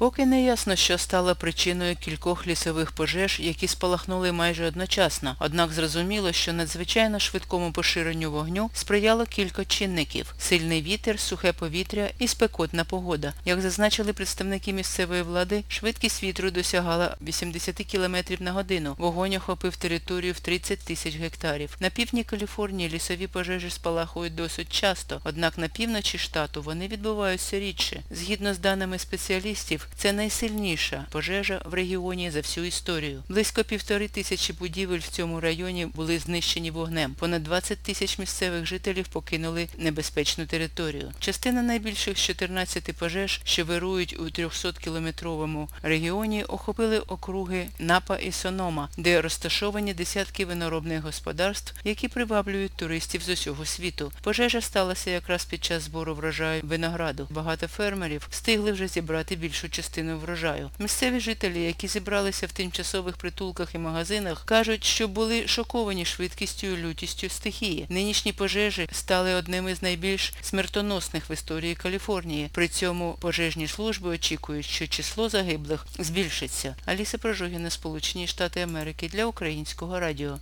Поки не ясно, що стало причиною кількох лісових пожеж, які спалахнули майже одночасно, однак зрозуміло, що надзвичайно швидкому поширенню вогню сприяло кілька чинників – сильний вітер, сухе повітря і спекотна погода. Як зазначили представники місцевої влади, швидкість вітру досягала 80 км на годину. Вогонь охопив територію в 30 тисяч гектарів. На півдні Каліфорнії лісові пожежі спалахують досить часто, однак на півночі штату вони відбуваються рідше. Згідно з даними спеціалістів, це найсильніша пожежа в регіоні за всю історію. Близько 1500 будівель в цьому районі були знищені вогнем. Понад 20 тисяч місцевих жителів покинули небезпечну територію. Частина найбільших з 14 пожеж, що вирують у 300-кілометровому регіоні, охопили округи Напа і Сонома, де розташовані десятки виноробних господарств, які приваблюють туристів з усього світу. Пожежа сталася якраз під час збору врожаю винограду. Багато фермерів встигли вже зібрати більшу частину врожаю. Місцеві жителі, які зібралися в тимчасових притулках і магазинах, кажуть, що були шоковані швидкістю і лютістю стихії. Нинішні пожежі стали одними з найбільш смертоносних в історії Каліфорнії. При цьому пожежні служби очікують, що число загиблих збільшиться. Аліса Прожогіна, Сполучені Штати Америки, для Українського радіо.